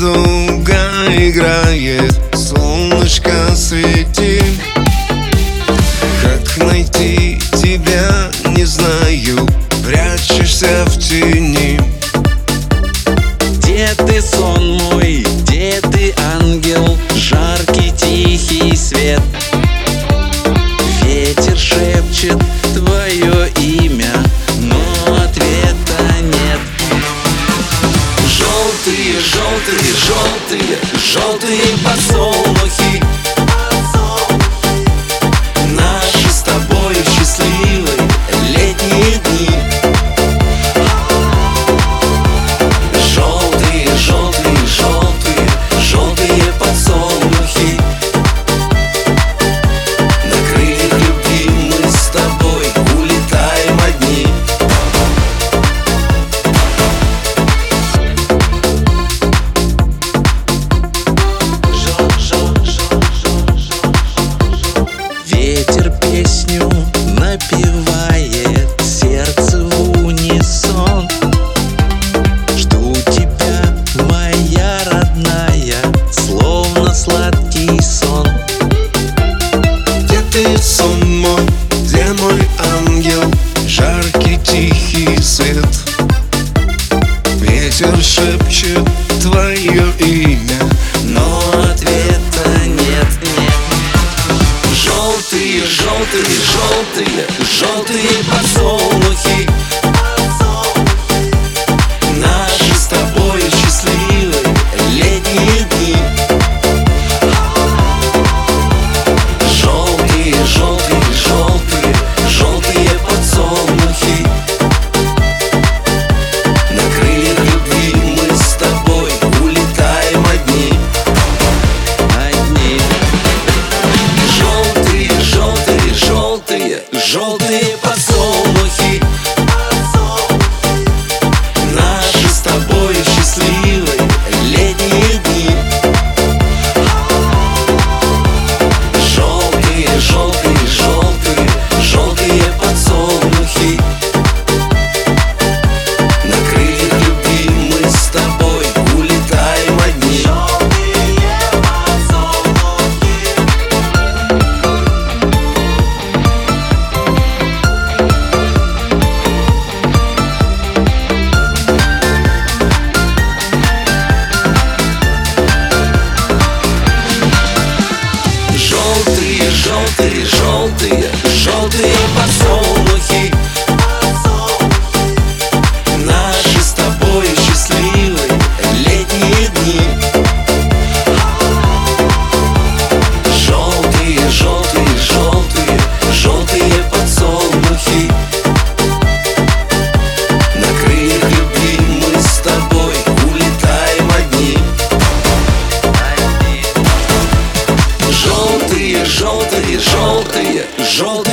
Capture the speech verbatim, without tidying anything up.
радуга играет, солнышко светит. Как найти тебя, не знаю, прячешься в тени. Где ты, сон мой, где ты, ангел, жаркий тихий свет? Ветер шепчет твое имя, но ответа нет. Желтые, желтые, желтые, желтые подсолнухи, наши с тобой счастливые летние дни. Желтые, желтые, желтые, желтые подсолнухи, на крыльях любви мы с тобой улетаем одни. Ветер песню напевает, сердце в унисон. Жду тебя, моя родная, словно сладкий сон. Где ты, сон мой, где мой ангел, жаркий тихий свет? Ветер шепчет твое имя, Но ответа нет, нет. Желтые, желтые, желтые, желтые подсолнухи, наши с тобой счастливые летние дни. Желтые, желтые, желтые, желтые подсолнухи, на крыльях любви мы с тобой улетаем одни. Одни. Желтые, желтые, желтые, желтые подсолнухи, наши с тобой счастливые летние дни. Желтые, желтые, желтые, желтые подсолнухи, на крыльях любви мы с тобой улетаем одни. Желтые, желтые, желтые, желтые подсолнухи, наши с тобой счастливые летние дни. Желтые, желтые, желтые, желтые подсолнухи, на крыльях любви мы с тобой улетаем одни. Желтые, желтые, желтые, желтые